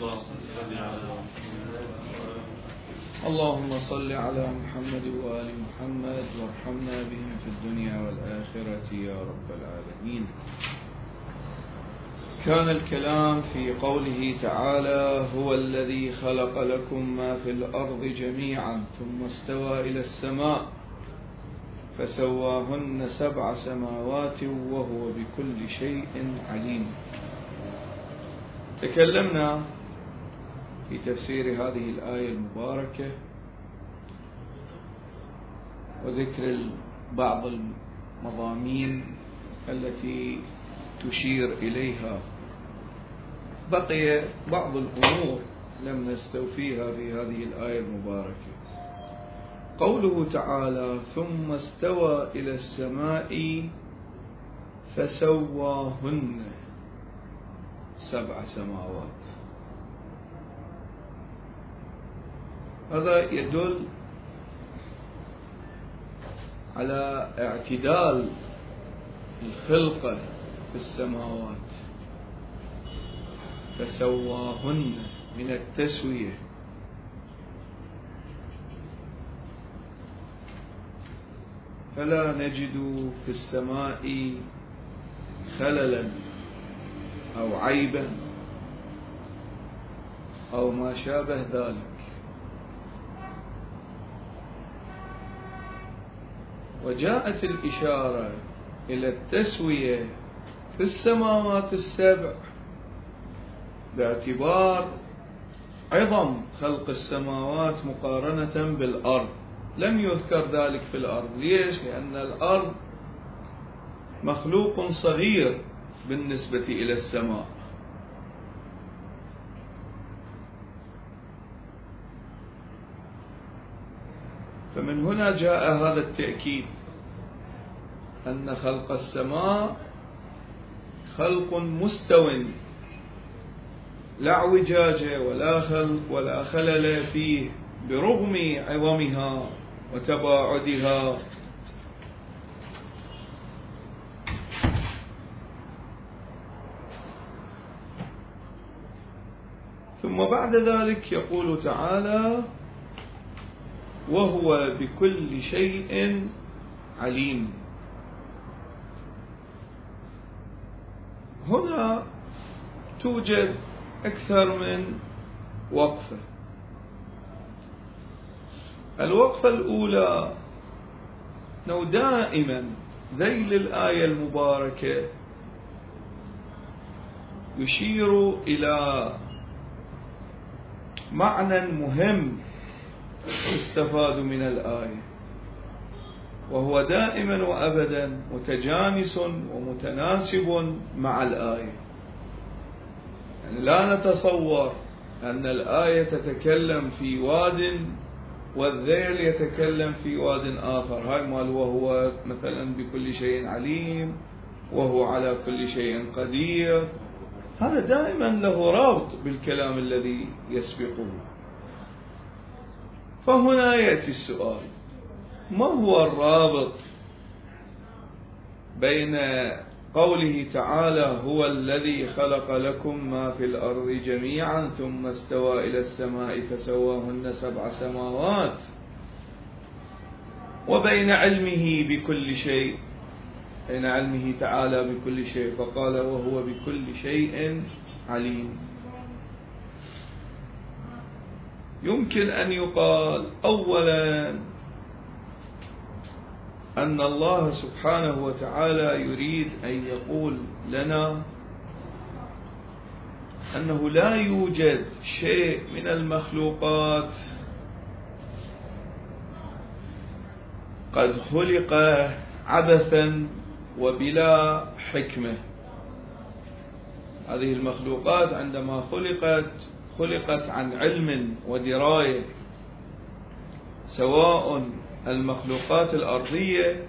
اللهم صل على محمد وآل محمد وارحمنا بهم في الدنيا والآخرة يا رب العالمين. كان الكلام في قوله تعالى: هو الذي خلق لكم ما في الأرض جميعا ثم استوى إلى السماء فسواهن 7 سماوات وهو بكل شيء عليم. تكلمنا في تفسير هذه الآية المباركة وذكر بعض المضامين التي تشير إليها. بقي بعض الأمور لم نستوفيها في هذه الآية المباركة. قوله تعالى: ثم استوى إلى السماء فسواهن 7 سماوات. هذا يدل على اعتدال الخلقة في السماوات. فسواهن من التسوية، فلا نجد في السماء خللا أو عيبا أو ما شابه ذلك. وجاءت الإشارة إلى التسوية في السماوات ال7 باعتبار عظم خلق السماوات مقارنة بالأرض. لم يذكر ذلك في الأرض. ليش؟ لأن الأرض مخلوق صغير بالنسبة إلى السماء. فمن هنا جاء هذا التأكيد أن خلق السماء خلق مستو لا اعوجاج ولا خلل فيه برغم عظمها وتباعدها. ثم بعد ذلك يقول تعالى: وهو بكل شيء عليم. هنا توجد أكثر من وقفة. الوقفة الأولى أنه دائما ذيل الآية المباركة يشير إلى معنى مهم يستفاد من الآية، وهو دائما وأبدا متجانس ومتناسب مع الآية. يعني لا نتصور أن الآية تتكلم في واد والذيل يتكلم في واد آخر. هاي مال وهو مثلا بكل شيء عليم، وهو على كل شيء قدير، هذا دائما له رابط بالكلام الذي يسبقه. فهنا يأتي السؤال: ما هو الرابط بين قوله تعالى: هو الذي خلق لكم ما في الأرض جميعا ثم استوى إلى السماء فسواهن 7 سماوات، وبين علمه بكل شيء، بين علمه تعالى بكل شيء فقال: وهو بكل شيء عليم؟ يمكن أن يقال أولا أن الله سبحانه وتعالى يريد أن يقول لنا أنه لا يوجد شيء من المخلوقات قد خلق عبثا وبلا حكمة. هذه المخلوقات عندما خلقت عن علم ودراية، سواء المخلوقات الأرضية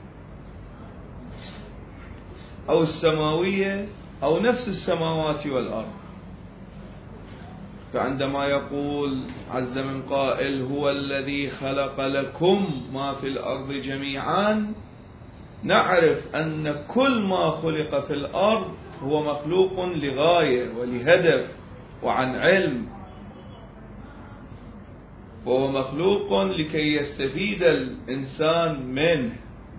أو السماوية أو نفس السماوات والأرض. فعندما يقول عز من قائل: هو الذي خلق لكم ما في الأرض جميعا، نعرف أن كل ما خلق في الأرض هو مخلوق لغاية ولهدف وعن علم وهو مخلوق لكي يستفيد الإنسان منه.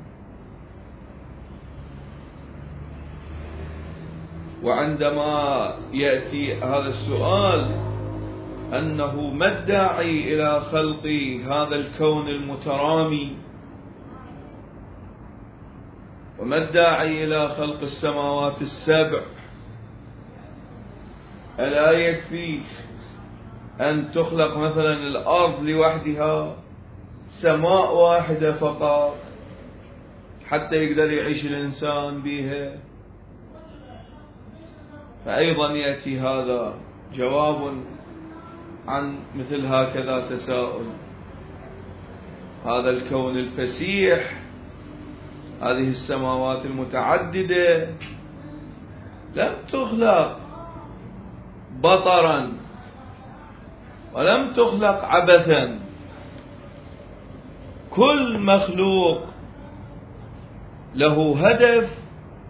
وعندما يأتي هذا السؤال أنه ما الداعي إلى خلق هذا الكون المترامي، وما الداعي إلى خلق السماوات السبع، ألا يكفي أن تخلق مثلا الأرض لوحدها، سماء واحدة فقط حتى يقدر يعيش الإنسان بها؟ فأيضا يأتي هذا جواب عن مثل هكذا تساؤل. هذا الكون الفسيح، هذه السماوات المتعددة لم تخلق بطرا ولم تخلق عبثا. كل مخلوق له هدف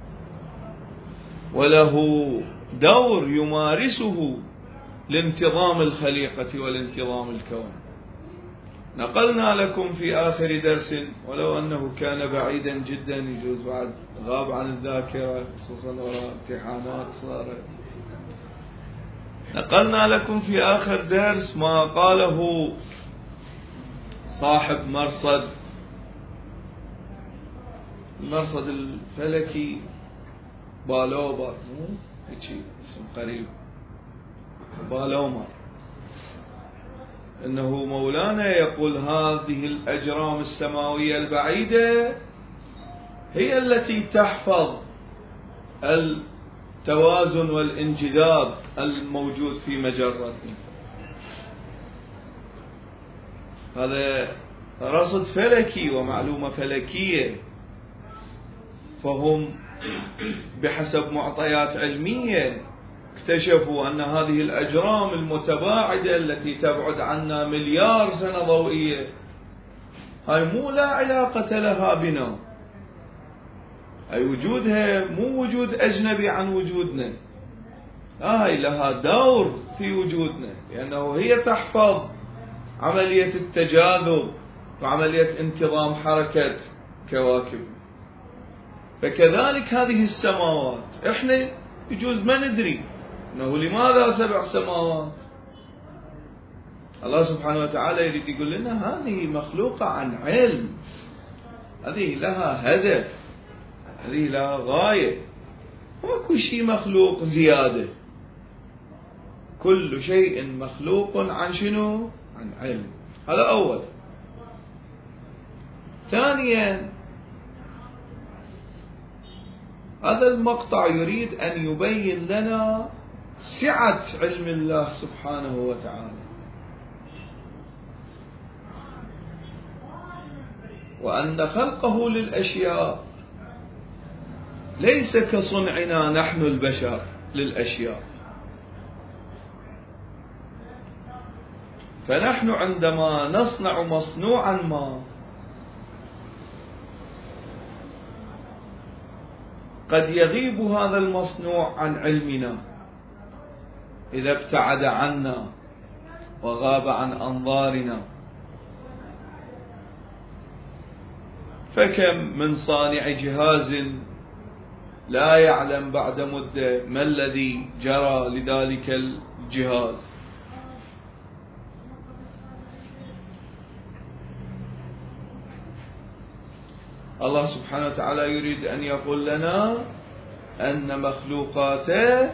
وله دور يمارسه لانتظام الخليقة والانتظام الكون. نقلنا لكم في آخر درس، ولو أنه كان بعيدا جدا يجوز بعد غاب عن الذاكرة خصوصا وراء امتحانات صارت، نقلنا لكم في آخر درس ما قاله صاحب المرصد الفلكي بالومر، اسم قريب، بالومر، إنه مولانا يقول هذه الأجرام السماوية البعيدة هي التي تحفظ التوازن والانجذاب الموجود في مجرتنا. هذا رصد فلكي ومعلومة فلكية، فهم بحسب معطيات علمية اكتشفوا أن هذه الأجرام المتباعدة التي تبعد عنا مليار سنة ضوئية هاي مو لا علاقة لها بنا، أي وجودها مو وجود أجنبي عن وجودنا، هاي لها دور في وجودنا، لأنه هي تحفظ عملية التجاذب وعملية انتظام حركة كواكبنا. فكذلك هذه السماوات احنا يجوز ما ندري انه لماذا 7 سماوات. الله سبحانه وتعالى يريد يقول لنا هذه مخلوقة عن علم، هذه لها هدف، هذه لها غاية، ماكو شيء مخلوق زيادة، كل شيء مخلوق عن شنو؟ عن علم. هذا أول. ثانيا، هذا المقطع يريد أن يبين لنا سعة علم الله سبحانه وتعالى، وأن خلقه للأشياء ليس كصنعنا نحن البشر للأشياء. فنحن عندما نصنع مصنوعا ما قد يغيب هذا المصنوع عن علمنا إذا ابتعد عنا وغاب عن أنظارنا. فكم من صانع جهاز لا يعلم بعد مدة ما الذي جرى لذلك الجهاز. الله سبحانه وتعالى يريد أن يقول لنا أن مخلوقاته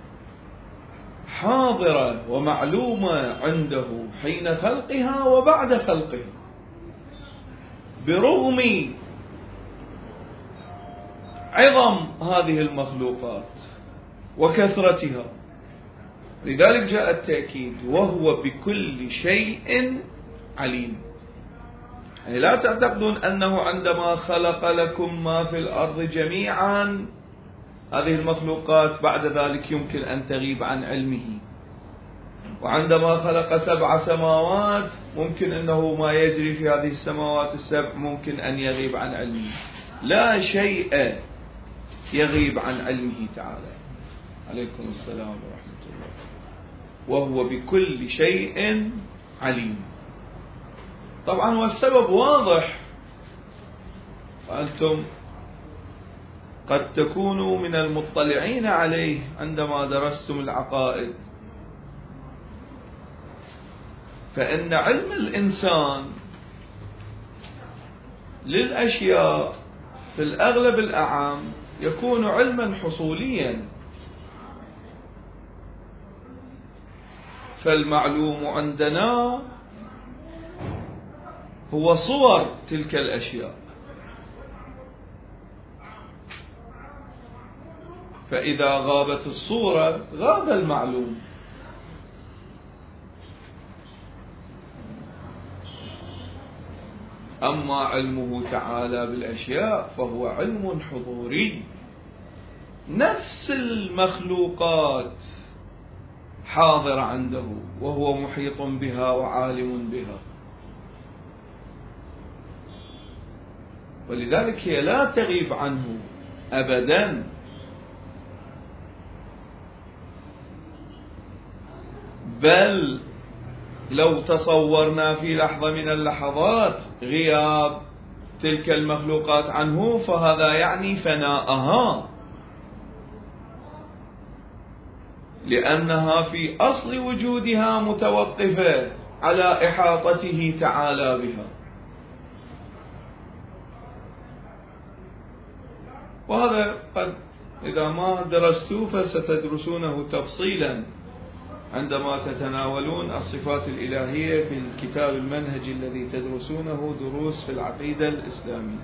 حاضرة ومعلومة عنده حين خلقها وبعد خلقها، برغم عظم هذه المخلوقات وكثرتها. لذلك جاء التأكيد وهو بكل شيء عليم. يعني لا تعتقدون أنه عندما خلق لكم ما في الأرض جميعا هذه المخلوقات بعد ذلك يمكن أن تغيب عن علمه، وعندما خلق 7 سماوات ممكن أنه ما يجري في هذه السماوات ال7 ممكن أن يغيب عن علمه. لا شيء يغيب عن علمه تعالى. عليكم السلام ورحمة الله. وهو بكل شيء عليم. طبعا والسبب واضح، وأنتم قد تكونوا من المطلعين عليه عندما درستم العقائد، فإن علم الإنسان للأشياء في الأغلب الأعام يكون علما حصوليا، فالمعلوم عندنا هو صور تلك الأشياء، فإذا غابت الصورة غاب المعلوم. أما علمه تعالى بالأشياء فهو علم حضوري، نفس المخلوقات حاضرة عنده وهو محيط بها وعالم بها، ولذلك هي لا تغيب عنه أبدا، بل لو تصورنا في لحظة من اللحظات غياب تلك المخلوقات عنه فهذا يعني فناءها، لأنها في أصل وجودها متوقفة على إحاطته تعالى بها. وهذا قد إذا ما درستوه فستدرسونه تفصيلا عندما تتناولون الصفات الإلهية في الكتاب المنهج الذي تدرسونه دروس في العقيدة الإسلامية.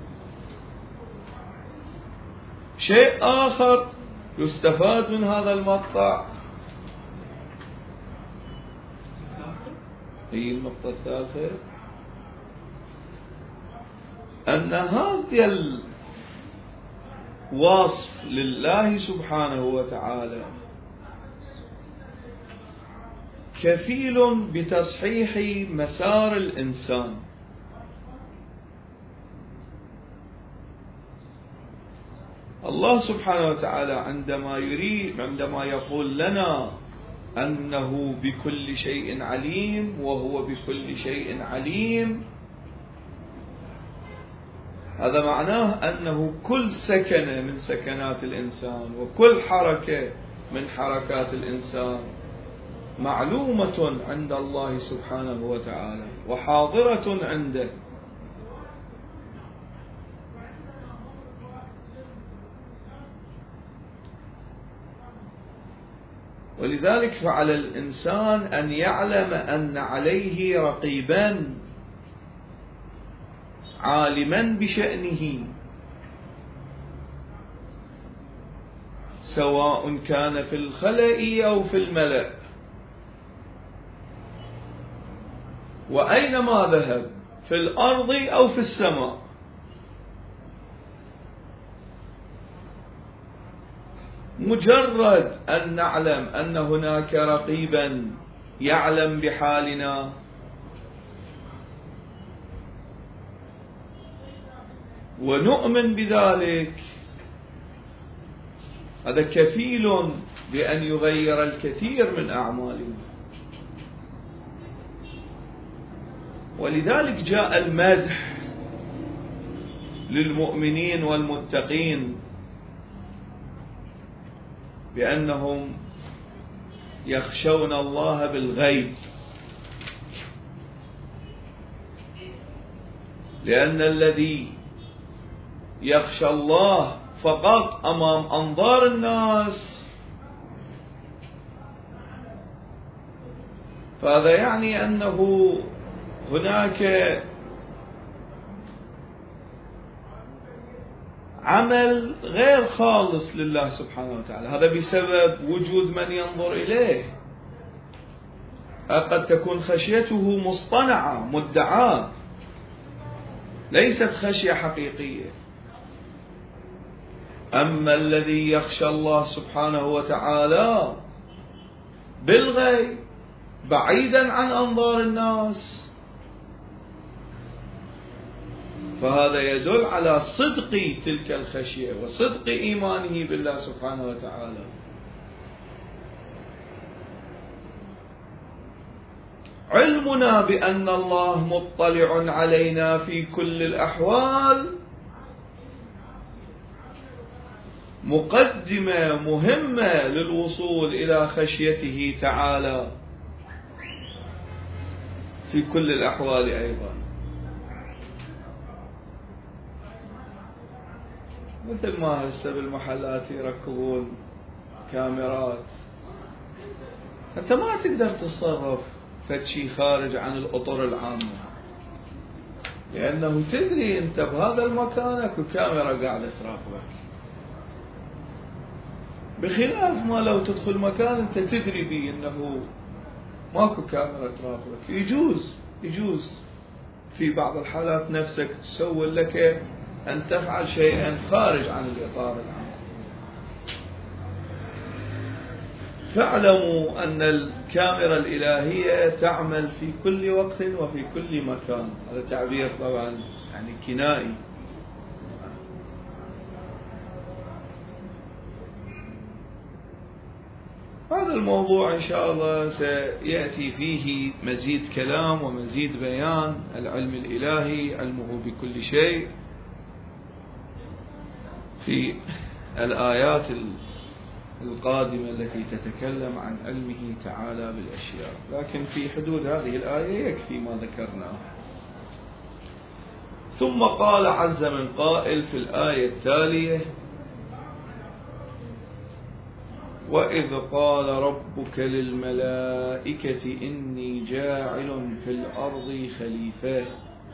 شيء آخر يستفاد من هذا المقطع، هي النقطة الثالثة، أن هذا الوصف لله سبحانه وتعالى كفيل بتصحيح مسار الإنسان. الله سبحانه وتعالى عندما يقول لنا أنه بكل شيء عليم وهو بكل شيء عليم، هذا معناه أنه كل سكنة من سكنات الإنسان وكل حركة من حركات الإنسان معلومة عند الله سبحانه وتعالى وحاضرة عنده. ولذلك فعلى الإنسان أن يعلم أن عليه رقيبا عالما بشأنه، سواء كان في الخلأ أو في الملأ، وأينما ذهب في الأرض أو في السماء. مجرد أن نعلم أن هناك رقيبا يعلم بحالنا ونؤمن بذلك، هذا كفيل بأن يغير الكثير من أعمالنا. ولذلك جاء المدح للمؤمنين والمتقين بأنهم يخشون الله بالغيب، لأن الذي يخشى الله فقط أمام أنظار الناس فهذا يعني أنه هناك عمل غير خالص لله سبحانه وتعالى، هذا بسبب وجود من ينظر إليه. قد تكون خشيته مصطنعة مدعاة، ليست خشية حقيقية. أما الذي يخشى الله سبحانه وتعالى بالغيب بعيدا عن أنظار الناس فهذا يدل على صدق تلك الخشية وصدق إيمانه بالله سبحانه وتعالى. علمنا بأن الله مطلع علينا في كل الأحوال مقدمة مهمة للوصول إلى خشيته تعالى في كل الأحوال أيضا. مثل ما هسه بالمحلات يركبون كاميرات، أنت ما تقدر تتصرف فشي خارج عن الأطر العامة، لأنه تدري أنت بهذا المكان اكو كاميرا قاعدة تراقبك، بخلاف ما لو تدخل مكان أنت تدري بيه أنه ماكو كاميرا تراقبك. يجوز في بعض الحالات نفسك تسول لك أن تفعل شيئا خارج عن الإطار العام. فاعلموا أن الكاميرا الإلهية تعمل في كل وقت وفي كل مكان. هذا تعبير طبعا يعني كنائي. هذا الموضوع إن شاء الله سيأتي فيه مزيد كلام ومزيد بيان. العلم الإلهي علمه بكل شيء في الآيات القادمة التي تتكلم عن علمه تعالى بالأشياء، لكن في حدود هذه الآية يكفي ما ذكرناه. ثم قال عز من قائل في الآية التالية: وإذ قال ربك للملائكة إني جاعل في الأرض خليفة.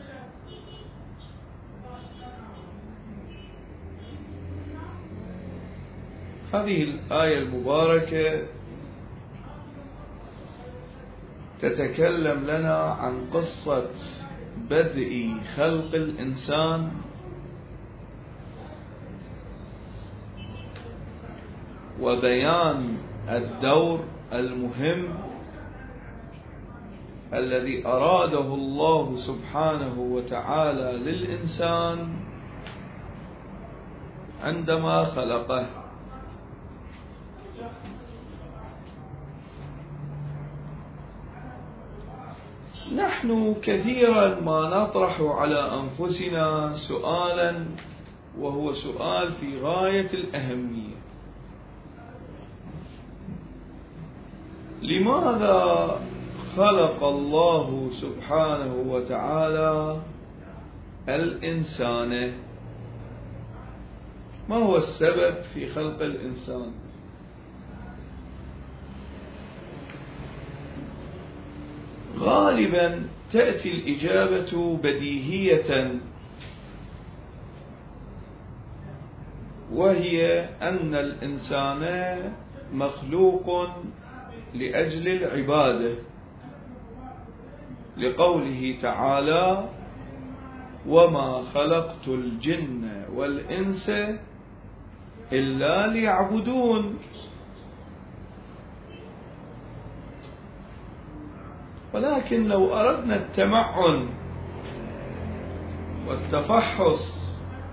هذه الآية المباركة تتكلم لنا عن قصة بدء خلق الإنسان وبيان الدور المهم الذي أراده الله سبحانه وتعالى للإنسان عندما خلقه. نحن كثيرا ما نطرح على أنفسنا سؤالا، وهو سؤال في غاية الأهمية: لماذا خلق الله سبحانه وتعالى الإنسان؟ ما هو السبب في خلق الإنسان؟ غالبا تأتي الإجابة بديهية، وهي أن الإنسان مخلوق لأجل العبادة، لقوله تعالى: وما خلقت الجن والإنس إلا ليعبدون. ولكن لو أردنا التمعن والتفحص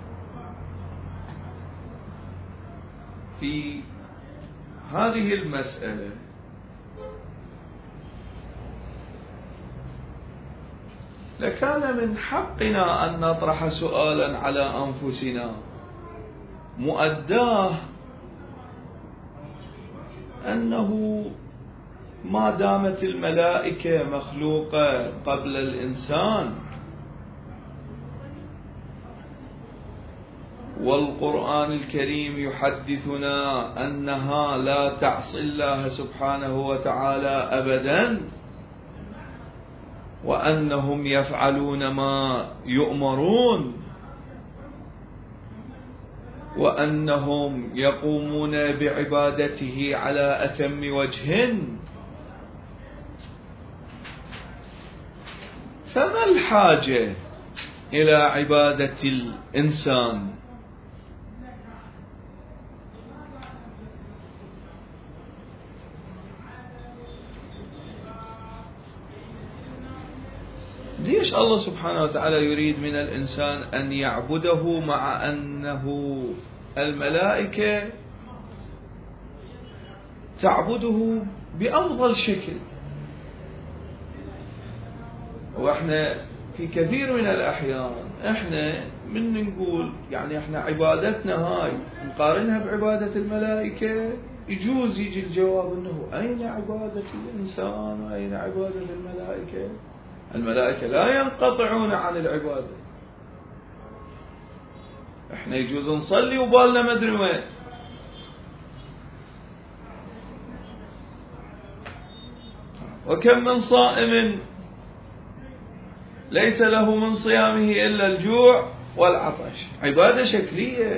في هذه المسألة لكان من حقنا أن نطرح سؤالا على أنفسنا، مؤداه أنه ما دامت الملائكة مخلوقة قبل الإنسان، والقرآن الكريم يحدثنا أنها لا تعصي الله سبحانه وتعالى أبدا، وأنهم يفعلون ما يؤمرون، وأنهم يقومون بعبادته على أتم وجه، فما الحاجة إلى عبادة الإنسان؟ ليش الله سبحانه وتعالى يريد من الإنسان أن يعبده مع أنه الملائكة تعبده بأفضل شكل؟ وإحنا في كثير من الأحيان إحنا من نقول يعني إحنا عبادتنا هاي نقارنها بعبادة الملائكة، يجوز يجي الجواب أنه أين عبادة الإنسان وأين عبادة الملائكة؟ الملائكة لا ينقطعون عن العبادة. إحنا يجوز نصلي وبالنا ما أدري وين. وكم من صائم ليس له من صيامه إلا الجوع والعطش، عبادة شكلية.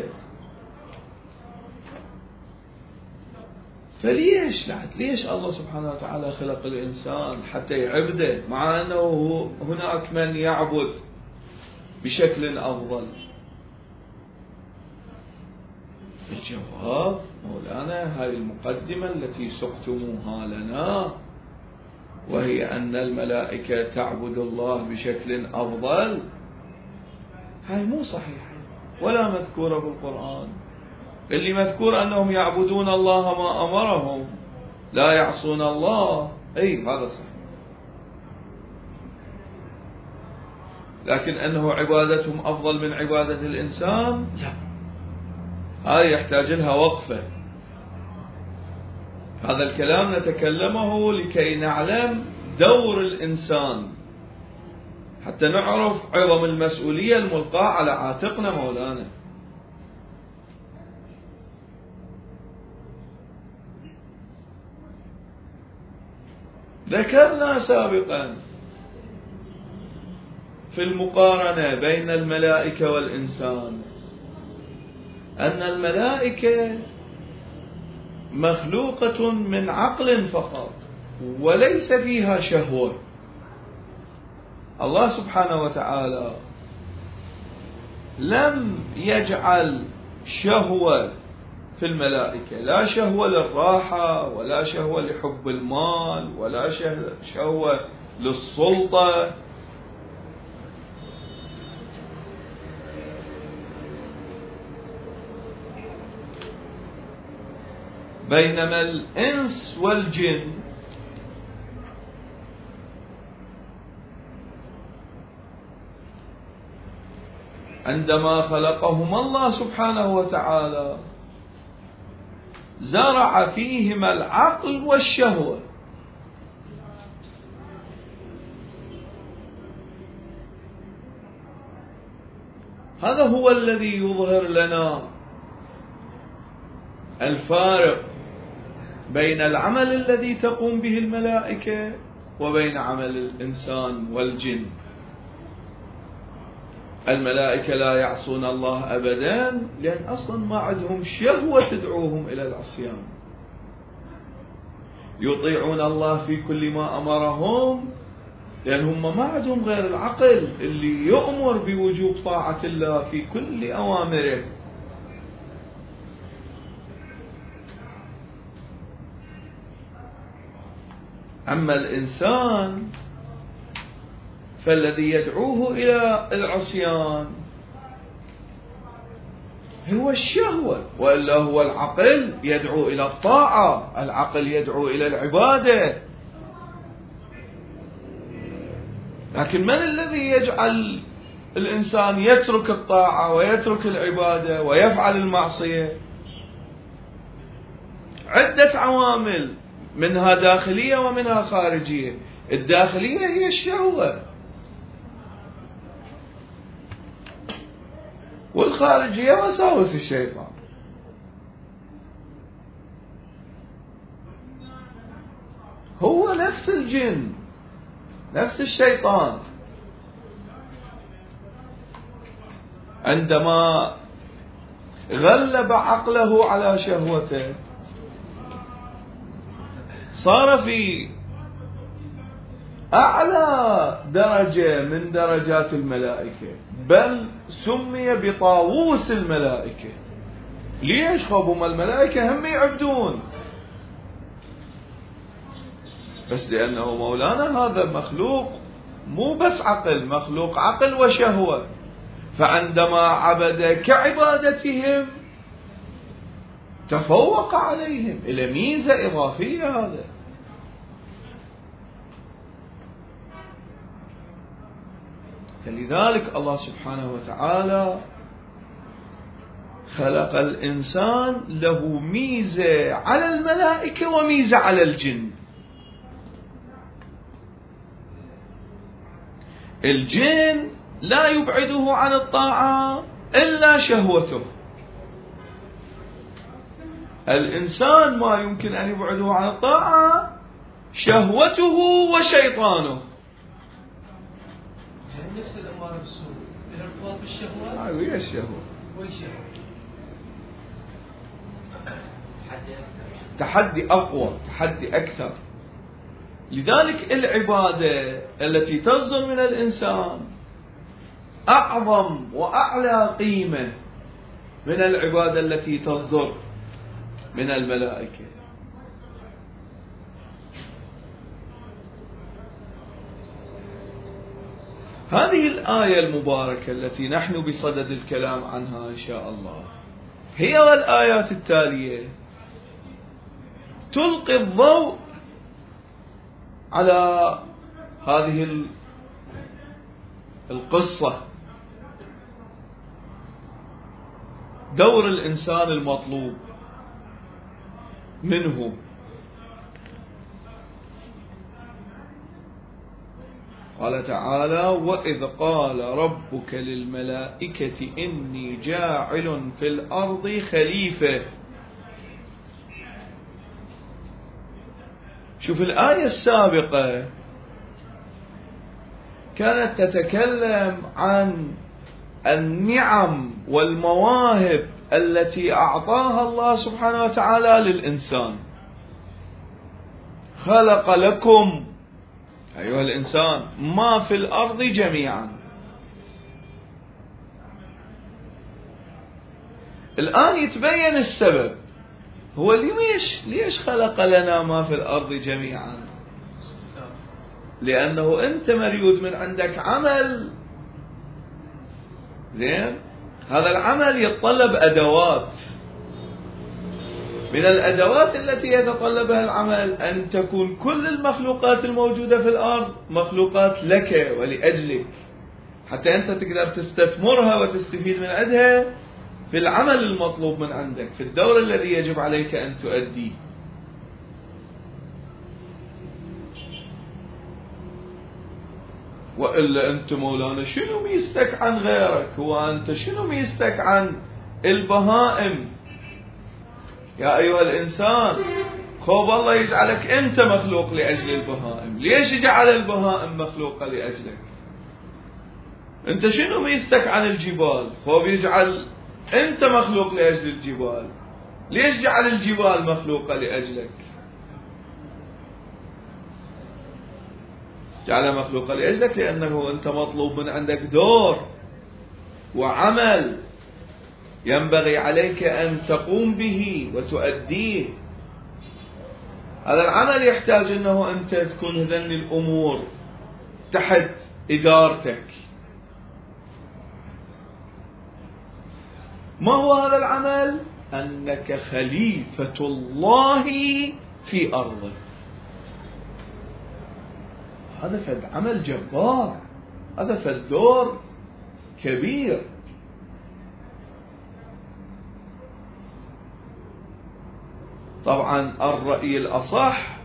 فليش ليش الله سبحانه وتعالى خلق الإنسان حتى يعبده، مع أنه هناك من يعبد بشكل أفضل؟ الجواب مولانا هذه المقدمة التي سقتموها لنا، وهي أن الملائكة تعبد الله بشكل أفضل، هاي مو صحيحة ولا مذكورة بالقرآن. اللي مذكور أنهم يعبدون الله ما أمرهم، لا يعصون الله، أي هذا صحيح. لكن أنه عبادتهم أفضل من عبادة الإنسان، لا، هاي يحتاج لها وقفة. هذا الكلام نتكلمه لكي نعلم دور الإنسان، حتى نعرف عظم المسؤولية الملقاة على عاتقنا مولانا. ذكرنا سابقا في المقارنة بين الملائكة والإنسان أن الملائكة مخلوقة من عقل فقط وليس فيها شهوة. الله سبحانه وتعالى لم يجعل شهوة في الملائكة، لا شهوة للراحة ولا شهوة لحب المال ولا شهوة للسلطة. بينما الإنس والجن عندما خلقهم الله سبحانه وتعالى زرع فيهما العقل والشهوة. هذا هو الذي يظهر لنا الفارق بين العمل الذي تقوم به الملائكة وبين عمل الإنسان والجن. الملائكة لا يعصون الله أبدا، لأن أصلا ما عندهم شهوة تدعوهم إلى العصيان. يطيعون الله في كل ما أمرهم، لأن هم ما عندهم غير العقل اللي يؤمر بوجوب طاعة الله في كل أوامره. أما الإنسان فالذي يدعوه إلى العصيان هو الشهوة، وإلا هو العقل يدعو إلى الطاعة، العقل يدعو إلى العبادة. لكن من الذي يجعل الإنسان يترك الطاعة ويترك العبادة ويفعل المعصية؟ عدة عوامل، منها داخلية ومنها خارجية. الداخلية هي الشهوة، والخارجية وساوس الشيطان. هو نفس الجن، نفس الشيطان، عندما غلب عقله على شهوته صار في أعلى درجة من درجات الملائكة، بل سمي بطاووس الملائكة. ليش؟ خبهم الملائكة هم يعبدون، بس لأنه مولانا هذا مخلوق مو بس عقل، مخلوق عقل وشهوة، فعندما عبد كعبادتهم تفوق عليهم إلى ميزة إضافية. هذا فلذلك الله سبحانه وتعالى خلق الإنسان له ميزة على الملائكة وميزة على الجن. الجن لا يبعده عن الطاعة إلا شهوته، الإنسان ما يمكن أن يبعده عن الطاعة شهوته وشيطانه. نفس الأمارة بالسوء الارتباط بالشهوة. ويا الشهوة تحدي أقوى، تحدي أكثر. لذلك العبادة التي تصدر من الإنسان أعظم وأعلى قيمة من العبادة التي تصدر من الملائكة. هذه الآية المباركة التي نحن بصدد الكلام عنها إن شاء الله هي والآيات التالية تلقي الضوء على هذه القصة، دور الإنسان المطلوب منه. قال تعالى: وإذ قال ربك للملائكة إني جاعل في الأرض خليفة. شوف الآية السابقة كانت تتكلم عن النعم والمواهب التي أعطاها الله سبحانه وتعالى للإنسان. خلق لكم أيها الإنسان ما في الأرض جميعا. الآن يتبين السبب، هو ليش خلق لنا ما في الأرض جميعا؟ لأنه أنت مريود من عندك عمل زين، هذا العمل يتطلب أدوات. من الأدوات التي يتطلبها العمل أن تكون كل المخلوقات الموجودة في الأرض مخلوقات لك ولأجلك، حتى أنت تقدر تستثمرها وتستفيد من عندها في العمل المطلوب من عندك، في الدور الذي يجب عليك أن تؤديه. وإلا أنت مولانا شنو ميزتك عن غيرك؟ هو أنت شنو ميزتك عن البهائم؟ يا أيها الإنسان خوف الله يجعلك أنت مخلوق لأجل البهائم. ليش جعل البهائم مخلوقة لأجلك؟ أنت شنو ميزتك عن الجبال؟ خوف يجعل أنت مخلوق لأجل الجبال. ليش جعل الجبال مخلوقة لأجلك؟ جعلها مخلوقة لأجلك لأنه أنت مطلوب من عندك دور وعمل ينبغي عليك أن تقوم به وتؤديه. هذا العمل يحتاج أنه أنت تكون هذين الأمور تحت إدارتك. ما هو هذا العمل؟ أنك خليفة الله في أرضه. هذا فد عمل جبار، هذا فد دور كبير. طبعا الرأي الأصح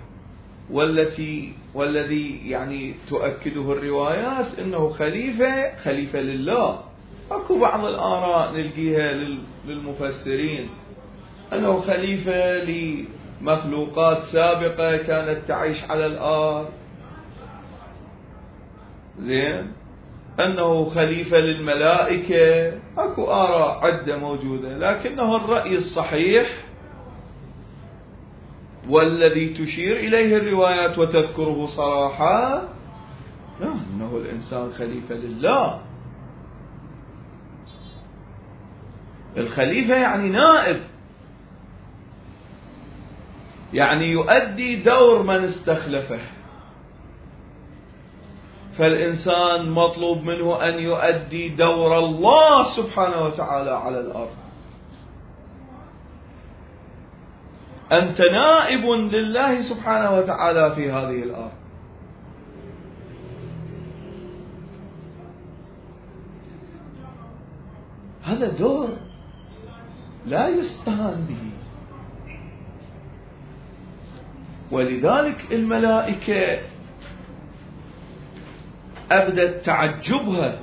والذي يعني تؤكده الروايات أنه خليفة لله. أكو بعض الآراء نلقيها للمفسرين أنه خليفة لمخلوقات سابقة كانت تعيش على الأرض، زين، أنه خليفة للملائكة. أكو آراء عدة موجودة، لكنه الرأي الصحيح والذي تشير إليه الروايات وتذكره صراحة لا، أنه الإنسان خليفة لله. الخليفة يعني نائب، يعني يؤدي دور من استخلفه. فالإنسان مطلوب منه أن يؤدي دور الله سبحانه وتعالى على الأرض. أنت نائب لله سبحانه وتعالى في هذه الأرض. هذا دور لا يستهان به. ولذلك الملائكة أبدت تعجبها،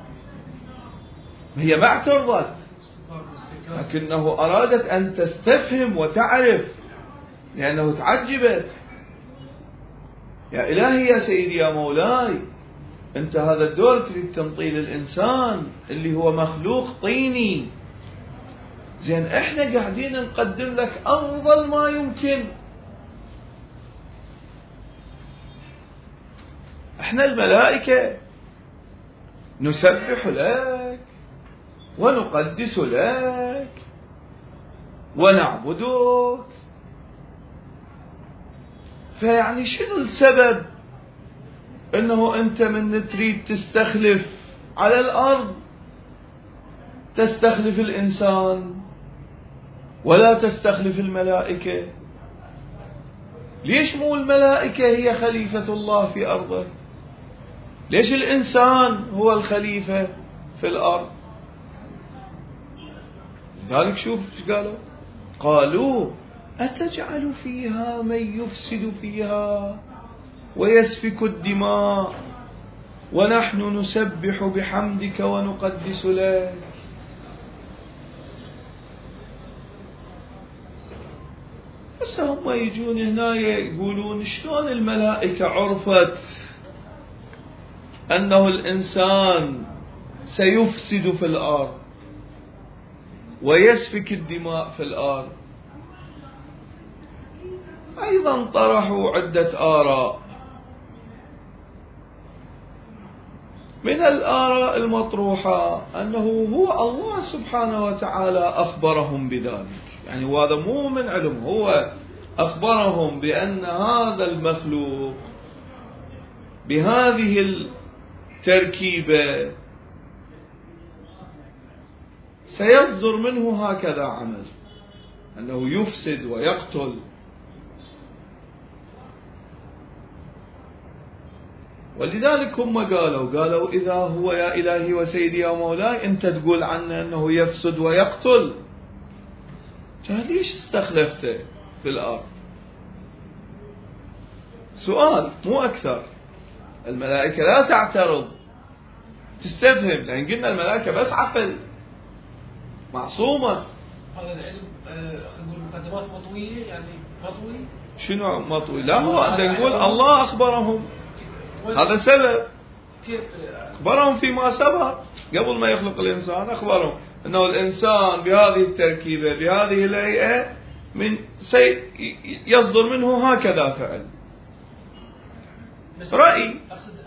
هي ما اعترضت، لكنه أرادت أن تستفهم وتعرف، لأنه تعجبت. يا إلهي يا سيدي يا مولاي، أنت هذا الدور تريد تنطيه للإنسان اللي هو مخلوق طيني، زين إحنا قاعدين نقدم لك أفضل ما يمكن. إحنا الملائكة نسبح لك ونقدس لك ونعبدك، فيعني شنو السبب انه انت من تريد تستخلف على الارض تستخلف الانسان ولا تستخلف الملائكة؟ ليش مو الملائكة هي خليفة الله في ارضه؟ ليش الانسان هو الخليفة في الارض؟ لذلك شوف ايش قالوا، قالوا أتجعل فيها من يفسد فيها ويسفك الدماء ونحن نسبح بحمدك ونقدس لك. بس هم يجون هنا يقولون شلون الملائكة عرفت أنه الإنسان سيفسد في الأرض ويسفك الدماء في الأرض؟ أيضا طرحوا عدة آراء. من الآراء المطروحة أنه هو الله سبحانه وتعالى أخبرهم بذلك، يعني وهذا مو من علم، هو أخبرهم بأن هذا المخلوق بهذه التركيبة سيصدر منه هكذا عمل، أنه يفسد ويقتل. ولذلك هم قالوا إذا هو يا إلهي وسيدي يا مولاي أنت تقول عنه أنه يفسد ويقتل، ليش استخلفته في الأرض؟ سؤال مو أكثر. الملائكة لا تعترض، تستفهم، لأن قلنا الملائكة بس عقل معصومة. هذا العلم نقول مقدمات مطوية، يعني مطوي. شنو مطوي؟ لا، هو نقول الله أخبرهم، هذا سبب. كيف أخبرهم فيما سبق قبل ما يخلق الإنسان، أخبرهم أنه الإنسان بهذه التركيبة بهذه الهيئة من يصدر منه هكذا فعل. رأي،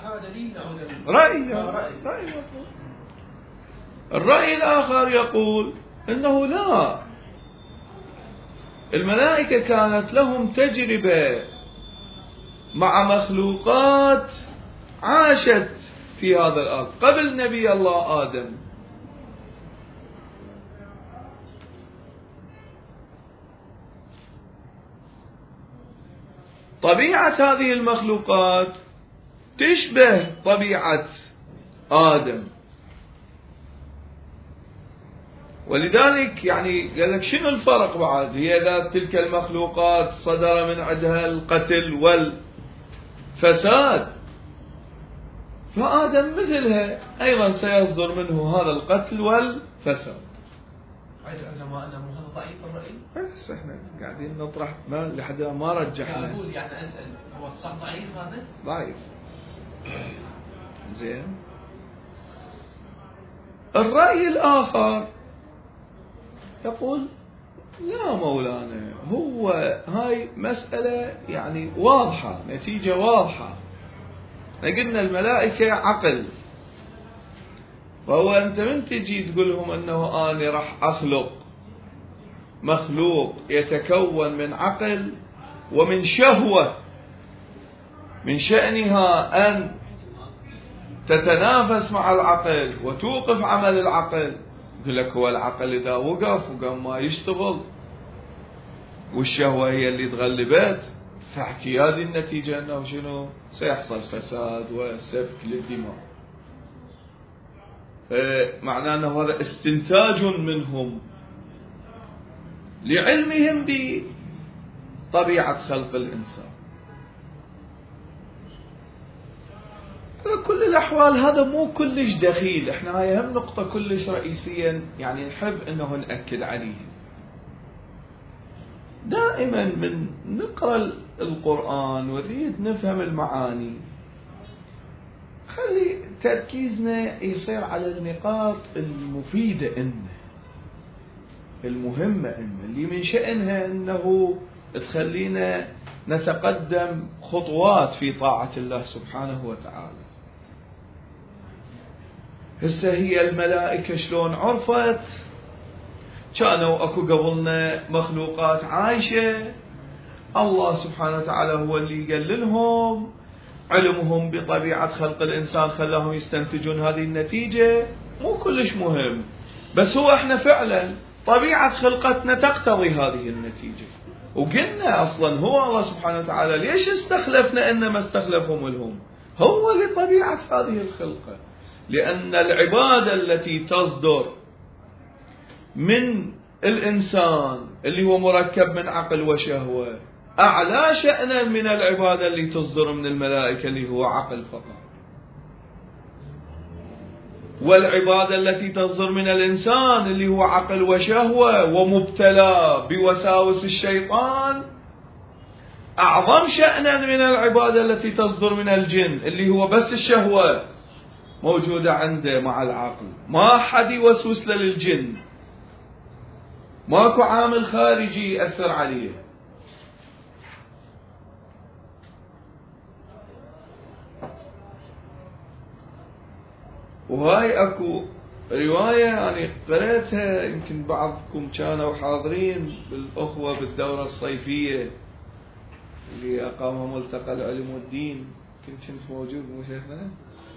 رأي. الرأي الآخر يقول أنه لا، الملائكة كانت لهم تجربة مع مخلوقات عاشت في هذا الأرض قبل نبي الله آدم. طبيعة هذه المخلوقات تشبه طبيعة آدم، ولذلك يعني قال لك شنو الفرق بعد؟ هي ذات تلك المخلوقات صدر من عندها القتل والفساد، فآدم مثلها أيضا سيصدر منه هذا القتل والفساد. هذا ضعيف الرأي؟ بس احنا قاعدين نطرح لحد ما رجحنا. أقول يعني أسأل، هو صح ضعيف هذا؟ ضعيف. زين. الرأي الآخر يقول لا مولانا، هو هاي مسألة يعني واضحة، نتيجة واضحة. قلنا الملائكة عقل، فهو أنت من تجي تقول لهم أنه أنا راح أخلق مخلوق يتكون من عقل ومن شهوة من شأنها أن تتنافس مع العقل وتوقف عمل العقل. يقول لك هو العقل إذا وقف وقام ما يشتغل والشهوة هي اللي تغلبت، فحكي هذه النتيجة أنه شنو؟ سيحصل فساد وسفك للدماء. معناه أنه هذا استنتاج منهم لعلمهم بطبيعة خلق الإنسان. على كل الأحوال هذا مو كلش دخيل، احنا هاي هم نقطة كلش رئيسية يعني نحب انه نأكد عليه. دائما من نقرأ القرآن ونريد نفهم المعاني خلي تركيزنا يصير على النقاط المفيدة المهمة اللي من شأنها انه تخلينا نتقدم خطوات في طاعة الله سبحانه وتعالى. هسه هي الملائكة شلون عرفت؟ كانوا اكو قبلنا مخلوقات عايشة، الله سبحانه وتعالى هو اللي قال لهم، علمهم بطبيعة خلق الإنسان خلاهم يستنتجون هذه النتيجة. مو كلش مهم، بس هو احنا فعلا طبيعة خلقتنا تقتضي هذه النتيجة. وقلنا أصلا هو الله سبحانه وتعالى ليش استخلفنا إنما استخلفهم لهم؟ هو لطبيعة هذه الخلقة، لأن العبادة التي تصدر من الإنسان اللي هو مركب من عقل وشهوة أعلى شأنا من العبادة اللي تصدر من الملائكة اللي هو عقل فقط. والعبادة التي تصدر من الإنسان اللي هو عقل وشهوة ومبتلى بوساوس الشيطان أعظم شأنا من العبادة التي تصدر من الجن اللي هو بس الشهوة موجودة عنده مع العقل، ما حد يوسوس له للجن، ماكو عامل خارجي يأثر عليه. وهاي اكو رواية يعني قرأتها، يمكن بعضكم كانوا حاضرين بالأخوة بالدورة الصيفية اللي أقامها ملتقى العلم والدين، كنت موجود مو شيخنا؟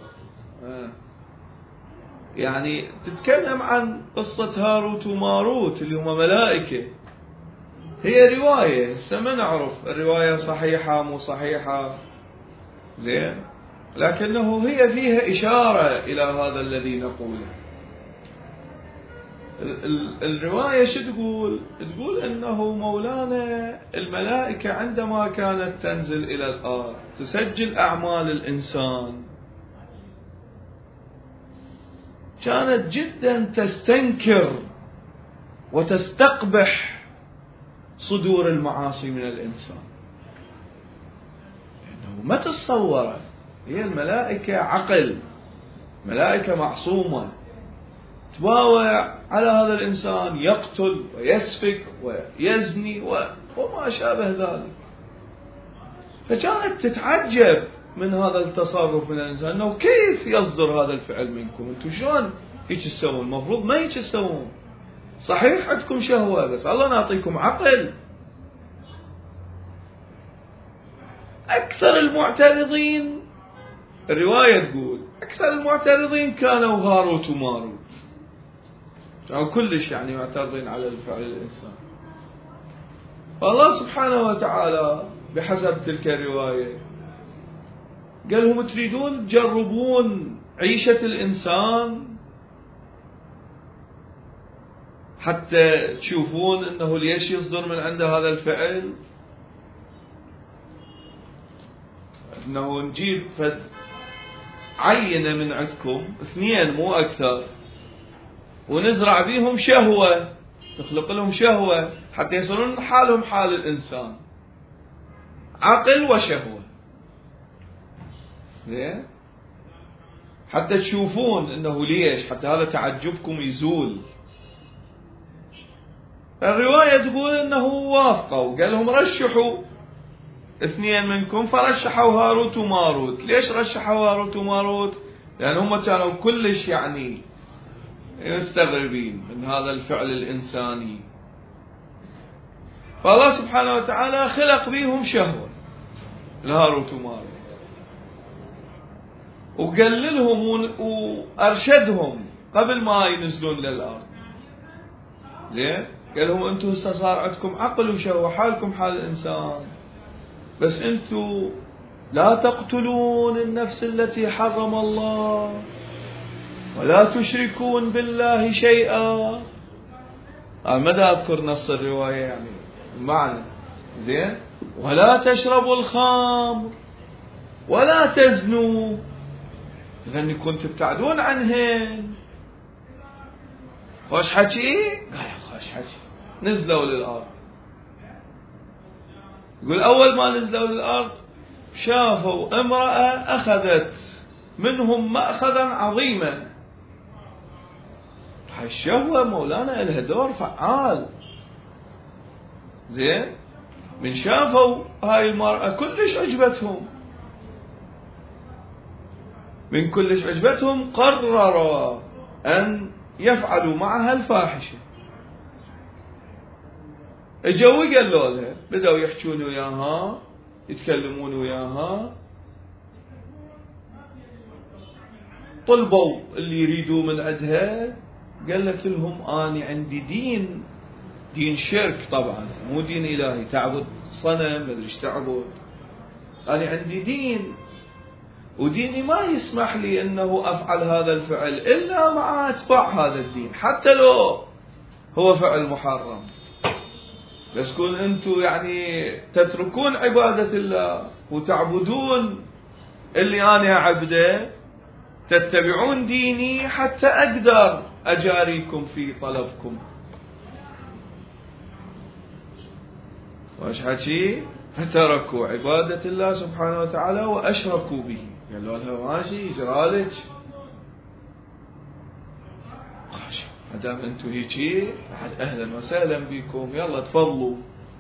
يعني تتكلم عن قصة هاروت وماروت اللي هم ملائكة. هي رواية ما نعرف الرواية صحيحة مو صحيحة زين، لكنه هي فيها إشارة إلى هذا الذي نقوله. الرواية شو تقول؟ تقول أنه مولانا الملائكة عندما كانت تنزل إلى الأرض تسجل أعمال الإنسان كانت جدا تستنكر وتستقبح صدور المعاصي من الإنسان، لأنه ما تتصور هي الملائكة عقل، ملائكة معصومة تباوع على هذا الإنسان، يقتل ويسفك ويزني وما شابه ذلك. فكانت تتعجب من هذا التصرف من الإنسان، أنه كيف يصدر هذا الفعل منكم؟ أنتم شلون هيك تسوون؟ المفروض ما هيك تسوون، صحيح عندكم شهوة بس الله نعطيكم عقل. أكثر المعترضين الرواية تقول أكثر المعترضين كانوا هاروت وماروت، كانوا كلش يعني معترضين على الفعل الإنسان. فالله سبحانه وتعالى بحسب تلك الرواية قال لهم تريدون تجربون عيشة الإنسان حتى تشوفون أنه ليش يصدر من عنده هذا الفعل؟ أنه نجيب عينة من عندكم 2 مو أكثر ونزرع بيهم شهوة، نخلق لهم شهوة حتى يصيرون حالهم حال الإنسان، عقل وشهوة زين، حتى تشوفون أنه ليش، حتى هذا تعجبكم يزول. الرواية تقول أنه وافقوا وقال لهم رشحوا 2 منكم، فرشحوا هاروت وماروت. ليش رشحوا هاروت وماروت؟ لأن هم كانوا كلش يعني مستغربين من هذا الفعل الإنساني. فالله سبحانه وتعالى خلق بيهم شهوة الهاروت وماروت، وقال لهم وأرشدهم قبل ما ينزلون للأرض زين، قال لهم أنتم هسه صار عندكم عقل وشهوة حالكم حال الإنسان، بس أنتم لا تقتلون النفس التي حرم الله ولا تشركون بالله شيئا. ماذا أذكر نص الرواية يعني المعنى زين. ولا تشربوا الخمر ولا تزنوا، إذن يكون تبتعدون عنهن. خوش حكي، قال خوش حكي. نزلوا للأرض. يقول أول ما نزلوا للأرض شافوا امرأة أخذت منهم مأخذا عظيما. الشهوة مولانا لها دور فعال زين. من شافوا هاي المرأة كلش عجبتهم، من كلش عجبتهم قرروا أن يفعلوا معها الفاحشة. اجوا قالوا لها، بدأوا يحكون وياها، يتكلمون وياها، طلبوا اللي يريدوا من عندها. قالت لهم أنا عندي دين شرك طبعا، مو دين إلهي، تعبد صنم مدري ايش تعبد. أنا عندي دين، وديني ما يسمح لي أنه أفعل هذا الفعل إلا مع أتباع هذا الدين، حتى لو هو فعل محرم. بس كون أنتم يعني تتركون عبادة الله وتعبدون اللي أنا أعبده، تتبعون ديني حتى أقدر أجاريكم في طلبكم. واش حكي؟ فتركوا عبادة الله سبحانه وتعالى وأشركوا به. قالوا لها ماشي يجرالك، مادام انتم هيجي أهلا وسهلا بكم، يلا تفضلوا.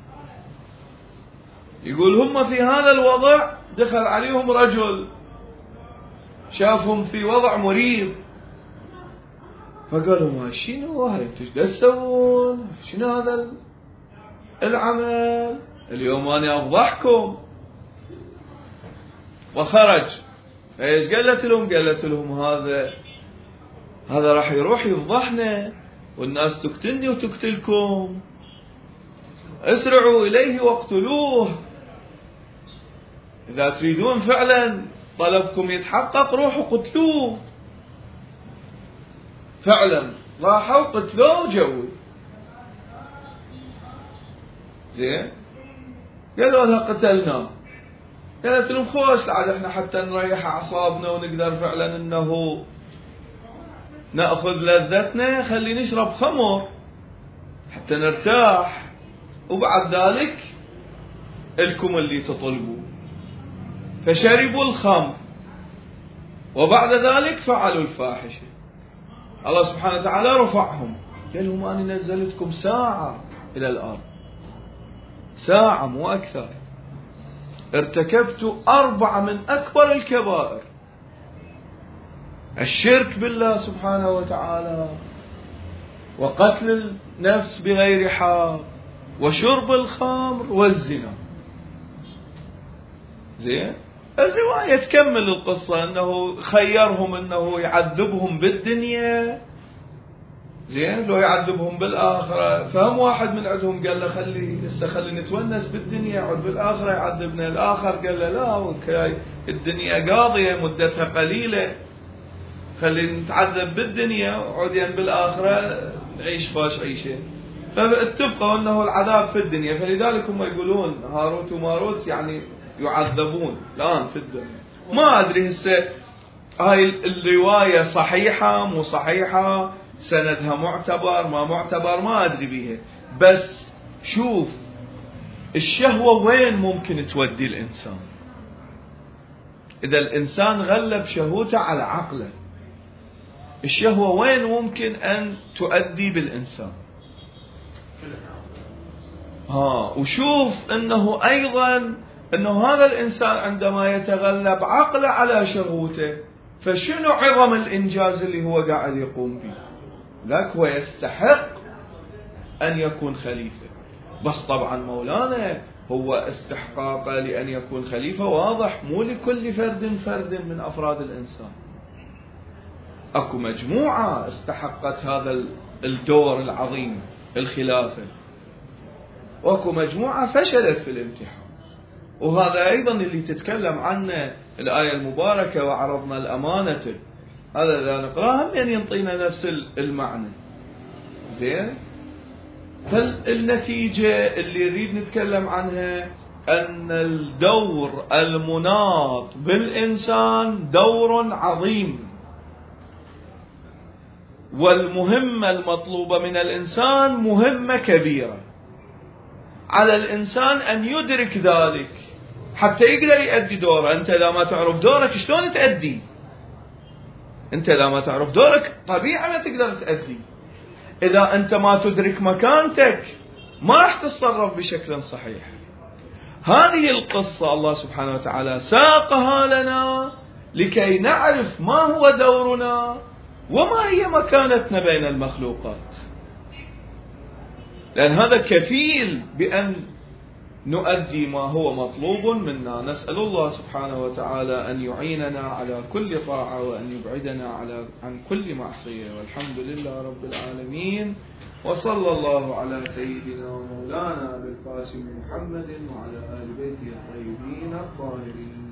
يقول هم في هذا الوضع دخل عليهم رجل شافهم في وضع مريض، فقالوا ما شنو هاي انتم ايش تسوون؟ شنو هذا العمل؟ اليوم أنا أفضحكم. وخرج. ايش قالت لهم؟ قالت لهم هذا راح يروح يفضحنا والناس تقتلني وتقتلكم، اسرعوا إليه واقتلوه. إذا تريدون فعلا طلبكم يتحقق روحوا قتلوه. فعلا راحوا قتلوه جوي زين. قالوا لها قتلنا. قالت لهم خوش عاد احنا حتى نريح اعصابنا ونقدر فعلا انه ناخذ لذتنا، خلي نشرب خمر حتى نرتاح، وبعد ذلك الكم اللي تطلبوا. فشربوا الخمر وبعد ذلك فعلوا الفاحشة. الله سبحانه وتعالى رفعهم، قال لهم أنا نزلتكم ساعة إلى الأرض، ساعة مو أكثر، ارتكبت 4 من أكبر الكبائر: الشرك بالله سبحانه وتعالى، وقتل النفس بغير حق، وشرب الخمر، والزنا. زين. الرواية تكمل القصة أنه خيرهم أنه يعذبهم بالدنيا زين لو يعذبهم بالآخرة. فهم واحد من عندهم قال له خلي نتونس بالدنيا، يعود بالآخرة يعذبنا. الآخر قال له لا، الدنيا قاضية مدتها قليلة، خلي نتعذب بالدنيا وعودين بالآخرة نعيش باش عيشة. فاتفقوا أنه العذاب في الدنيا، فلذلك هم يقولون هاروت وماروت يعني يعذبون الآن في الدنيا. ما أدري هسه هاي الرواية صحيحة مو صحيحة، سندها معتبر ما معتبر، ما أدري بيها. بس شوف الشهوة وين ممكن تودي الإنسان. إذا الإنسان غلب شهوته على عقله، الشهوة وين ممكن أن تؤدي بالإنسان. وشوف أنه أيضا أنه هذا الإنسان عندما يتغلب عقله على شهوته، فشنو عظم الإنجاز اللي هو قاعد يقوم به. ذاك هو يستحق أن يكون خليفة. بس طبعا مولانا هو استحقاقه لأن يكون خليفة واضح، مو لكل فرد من أفراد الإنسان. أكو مجموعة استحقت هذا الدور العظيم الخلافة، وأكو مجموعة فشلت في الامتحان. وهذا أيضا اللي تتكلم عنه الآية المباركة: وعرضنا الأمانة هذا إذا نقرأها هم ينطينا نفس المعنى. زين. فالنتيجة اللي نريد نتكلم عنها أن الدور المناط بالإنسان دور عظيم، والمهمة المطلوبة من الإنسان مهمة كبيرة. على الإنسان أن يدرك ذلك حتى يقدر يؤدي دوره. أنت إذا ما تعرف دورك شلون تأدي؟ أنت إذا ما تعرف دورك طبيعي ما تقدر تأدي. إذا أنت ما تدرك مكانتك ما راح تتصرف بشكل صحيح. هذه القصة الله سبحانه وتعالى ساقها لنا لكي نعرف ما هو دورنا وما هي مكانتنا بين المخلوقات، لأن هذا كفيل بأن نؤدي ما هو مطلوب منا. نسأل الله سبحانه وتعالى أن يعيننا على كل طاعة وأن يبعدنا عن كل معصية، والحمد لله رب العالمين. وصلى الله على سيدنا ومولانا بالقاسم محمد وعلى آل بيته الطيبين الطاهرين.